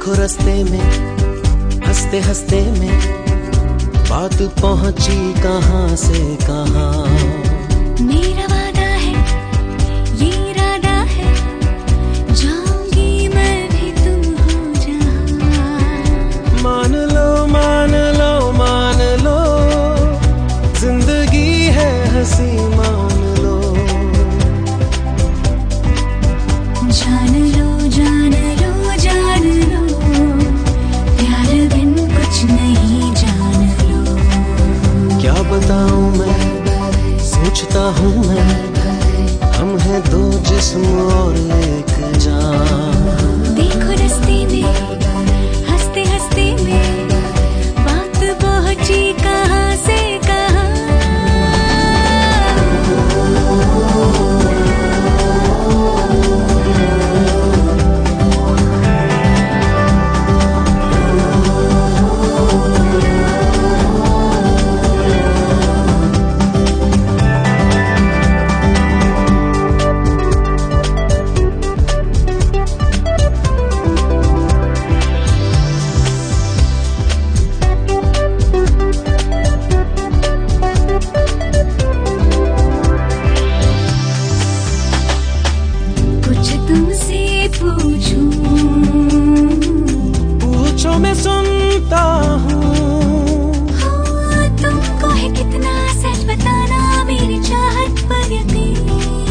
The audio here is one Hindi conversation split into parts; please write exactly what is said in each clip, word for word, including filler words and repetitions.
देखो रास्ते में हंसते हंसते में बात पहुंची कहां से कहां। मेरा वादा है ये इरादा है, जाऊंगी मैं भी तुम हो जहां। मान लो मान लो मान लो, जिंदगी है हंसी मान लो। जान लो जान लो जान लो, प्यार बिन कुछ नहीं जान लो। क्या बताऊं मैं सोचता हूँ मैं, हम हैं दो जिस्म और एक जान। देखो रास्ते में हंसते हंसते में बात पहुंची कहां से कहां। पूछूं पूछो मैं सुनता हूँ। हाँ, तुमको है कितना सच बताना मेरी चाहत पर यकीन।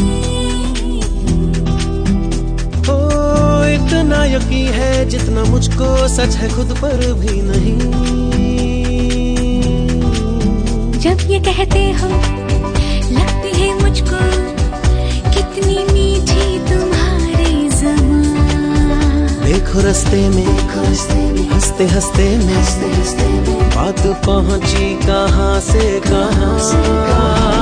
ओ इतना यकीन है जितना मुझको सच है खुद पर भी नहीं। जब ये कहते हो लगती है मुझको कितनी मीठी तुम्हारी ज़बान। देखो रास्ते में हंसते हंसते में बात पहुंची कहां से कहां।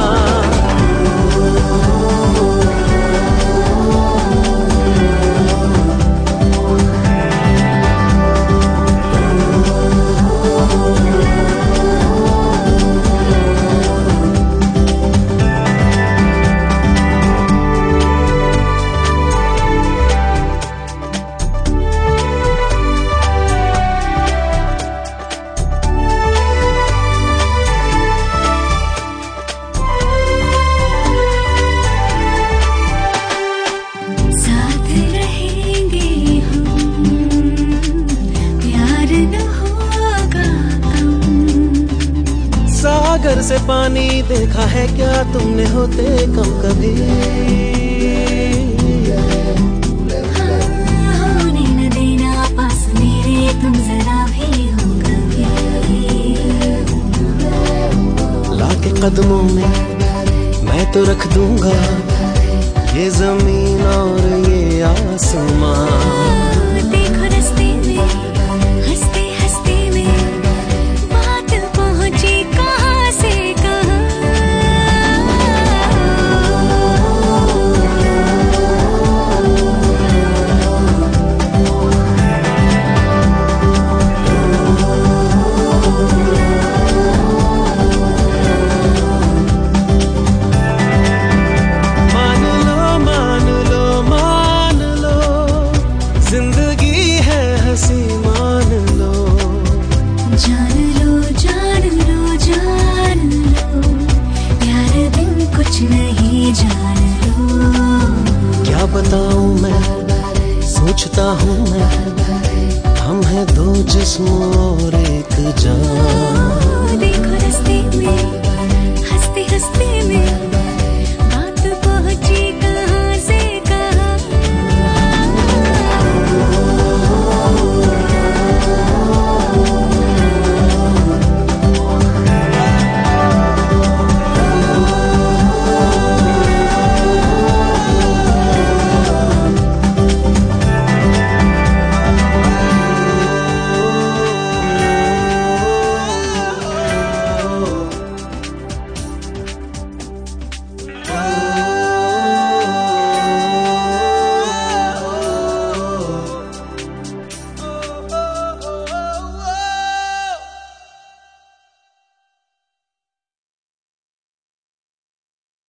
सागर से पानी देखा है क्या तुमने होते कम कभी। हाँ, होने न देना पास मेरे तुम जरा भी हो कभी। लाके कदमों में मैं तो रख दूंगा ये जमीन और ये आसमां। जान लो जान लो जान लो, प्यार बिन कुछ नहीं जान लो। क्या बताऊं मैं सोचता हूँ मैं, हम हैं दो जिस्म और एक जान। देखो रास्ते में हंसते हंसते में